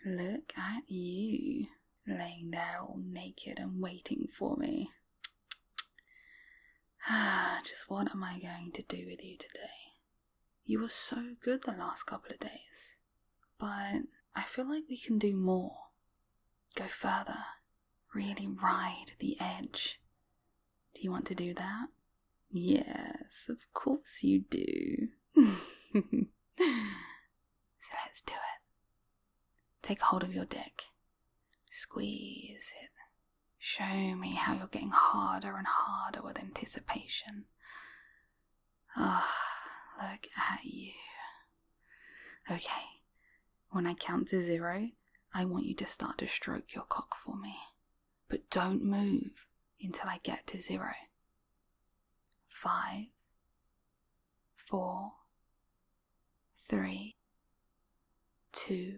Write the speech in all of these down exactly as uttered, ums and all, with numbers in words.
Look at you, laying there all naked and waiting for me. Just what am I going to do with you today? You were so good the last couple of days, but I feel like we can do more. Go further. Really ride the edge. Do you want to do that? Yes, of course you do. So let's do it. Take hold of your dick. Squeeze it. Show me how you're getting harder and harder with anticipation. Ah, oh, look at you. Okay, when I count to zero, I want you to start to stroke your cock for me. But don't move until I get to zero. Five, four, three, two,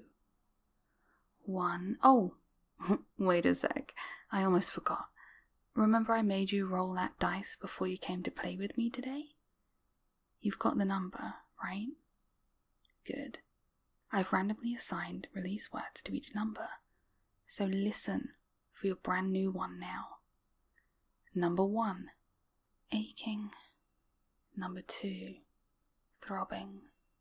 one. Oh, wait a sec. I almost forgot. Remember I made you roll that dice before you came to play with me today? You've got the number, right? Good. I've randomly assigned release words to each number, so listen for your brand new one now. Number one, aching. Number two, throbbing.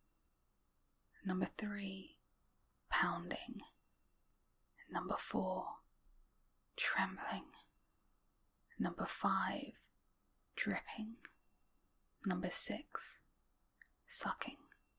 Number three, pounding. Number four, trembling. Number five, dripping. Number six, sucking.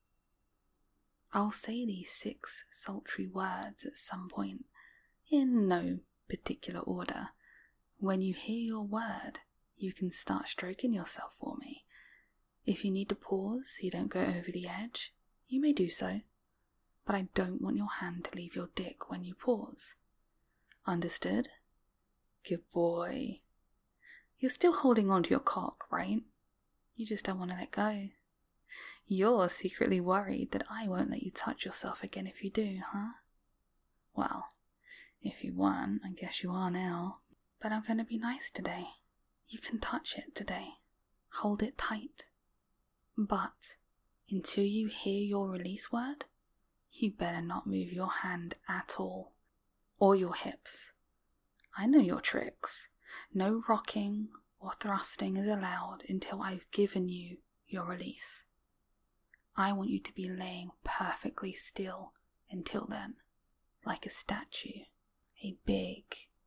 I'll say these six sultry words at some point, in no particular order. When you hear your word, you can start stroking yourself for me. If you need to pause so you don't go over the edge, you may do so, but I don't want your hand to leave your dick when you pause. Understood? Good boy. You're still holding on to your cock, right? You just don't want to let go. You're secretly worried that I won't let you touch yourself again if you do, huh? Well, if you weren't, I guess you are now. But I'm going to be nice today. You can touch it today. Hold it tight. But until you hear your release word, you better not move your hand at all. Or your hips. I know your tricks. No rocking or thrusting is allowed until I've given you your release. I want you to be laying perfectly still until then, like a statue. A big,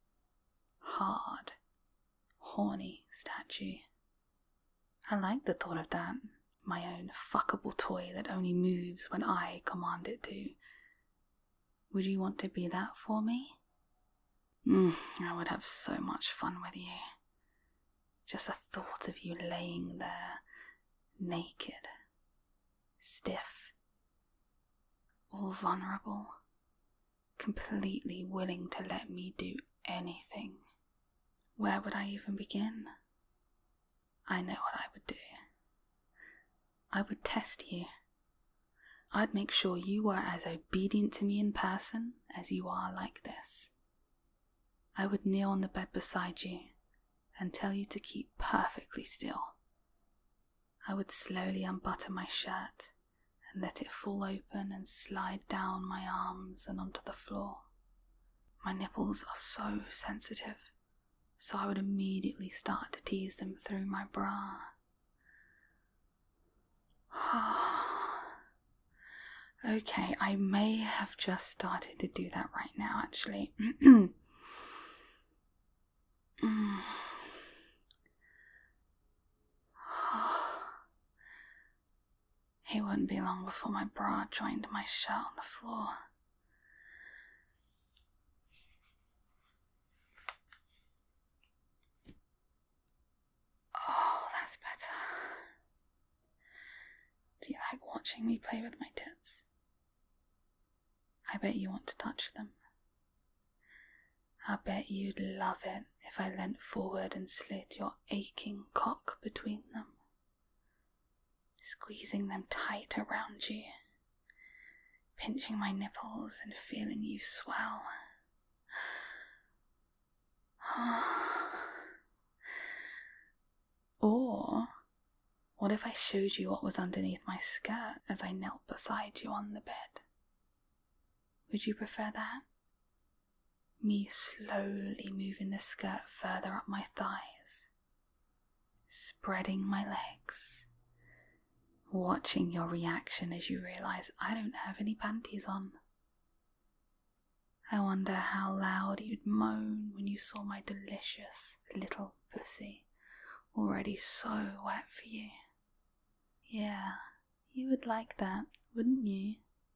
hard, horny statue. I like the thought of that. My own fuckable toy that only moves when I command it to. Would you want to be that for me? Mm, I would have so much fun with you. Just the thought of you laying there, naked, stiff, all vulnerable, completely willing to let me do anything. Where would I even begin? I know what I would do. I would test you. I'd make sure you were as obedient to me in person as you are like this. I would kneel on the bed beside you and tell you to keep perfectly still. I would slowly unbutton my shirt and let it fall open and slide down my arms and onto the floor. My nipples are so sensitive, so I would immediately start to tease them through my bra. Okay, I may have just started to do that right now, actually. It wouldn't be long before my bra joined my shirt on the floor. Oh, that's better. Do you like watching me play with my tits? I bet you want to touch them. I bet you'd love it if I leant forward and slid your aching cock between them, squeezing them tight around you, pinching my nipples and feeling you swell. Or, what if I showed you what was underneath my skirt as I knelt beside you on the bed? Would you prefer that? Me slowly moving the skirt further up my thighs, spreading my legs, watching your reaction as you realise I don't have any panties on. I wonder how loud you'd moan when you saw my delicious little pussy, already so wet for you. Yeah, you would like that, wouldn't you?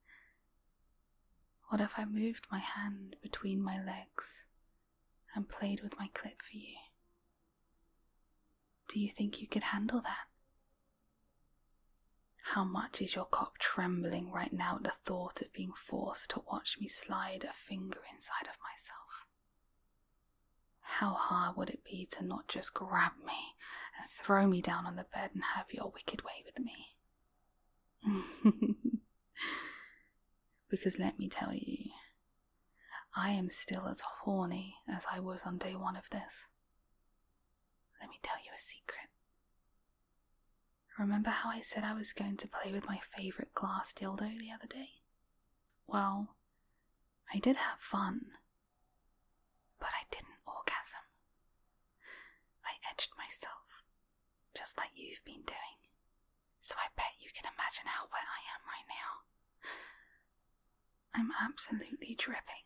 What if I moved my hand between my legs and played with my clit for you? Do you think you could handle that? How much is your cock trembling right now at the thought of being forced to watch me slide a finger inside of myself? How hard would it be to not just grab me and throw me down on the bed and have your wicked way with me? Because let me tell you, I am still as horny as I was on day one of this. Let me tell you a secret. Remember how I said I was going to play with my favourite glass dildo the other day? Well, I did have fun, but I didn't orgasm. I edged myself, just like you've been doing. So I bet you can imagine how wet I am right now. I'm absolutely dripping.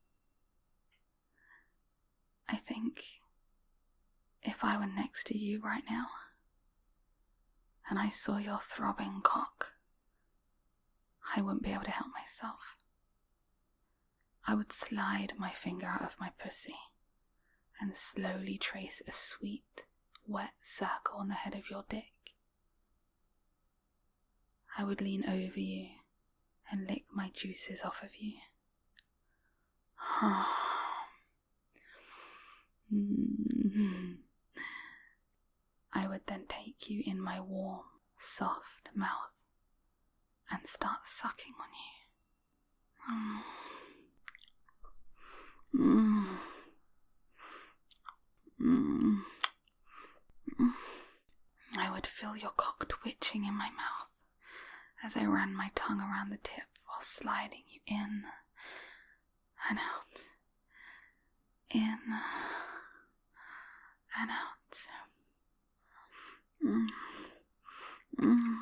I think if I were next to you right now, and I saw your throbbing cock, I wouldn't be able to help myself. I would slide my finger out of my pussy and slowly trace a sweet, wet circle on the head of your dick. I would lean over you and lick my juices off of you. I would then take you in my warm, soft mouth and start sucking on you. Mm. Mm. Mm. I would feel your cock twitching in my mouth as I ran my tongue around the tip while sliding you in and out, in and out. Mm. Mm.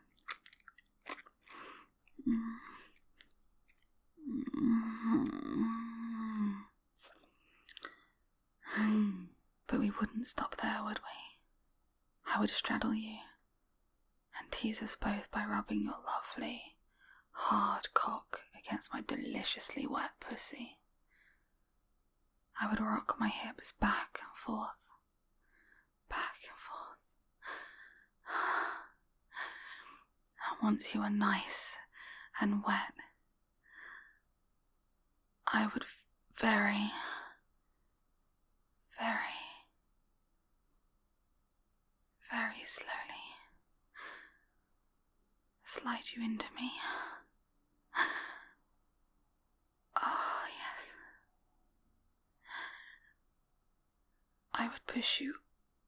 Mm. But we wouldn't stop there, would we? I would straddle you and tease us both by rubbing your lovely, hard cock against my deliciously wet pussy. I would rock my hips back and forth, back and forth. And once you were nice and wet, I would very, very, very slowly slide you into me. Oh, yes. I would push you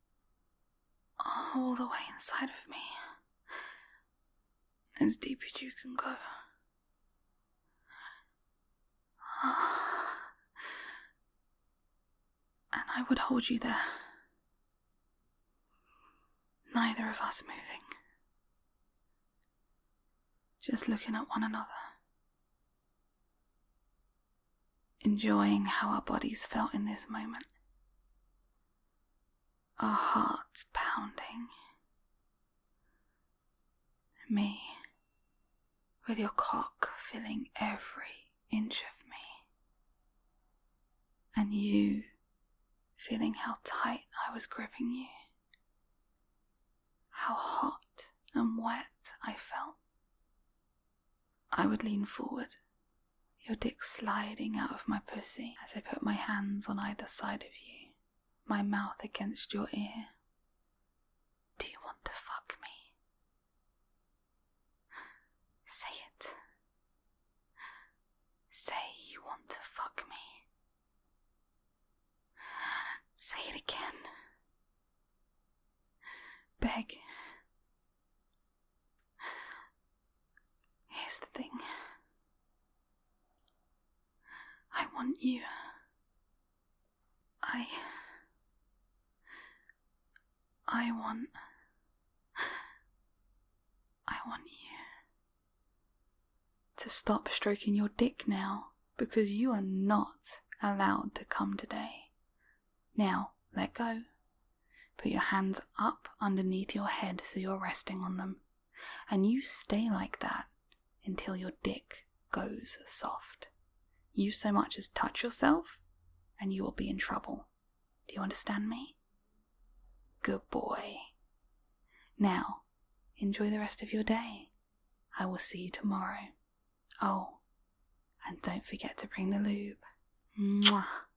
all the way inside of me, as deep as you can go. And I would hold you there, neither of us moving, just looking at one another, enjoying how our bodies felt in this moment, our hearts pounding. Me, with your cock filling every inch of me, and you feeling how tight I was gripping you, how hot and wet I felt. I would lean forward, your dick sliding out of my pussy as I put my hands on either side of you, my mouth against your ear. Do you want to fuck me? Say it. Say you want to fuck me. Say it again. Beg. Here's the thing. I want you. I... I want... I want you to stop stroking your dick now, because you are not allowed to come today. Now, let go. Put your hands up underneath your head so you're resting on them, and you stay like that until your dick goes soft. You so much as touch yourself, and you will be in trouble. Do you understand me? Good boy. Now, enjoy the rest of your day. I will see you tomorrow. Oh, and don't forget to bring the lube. Mwah.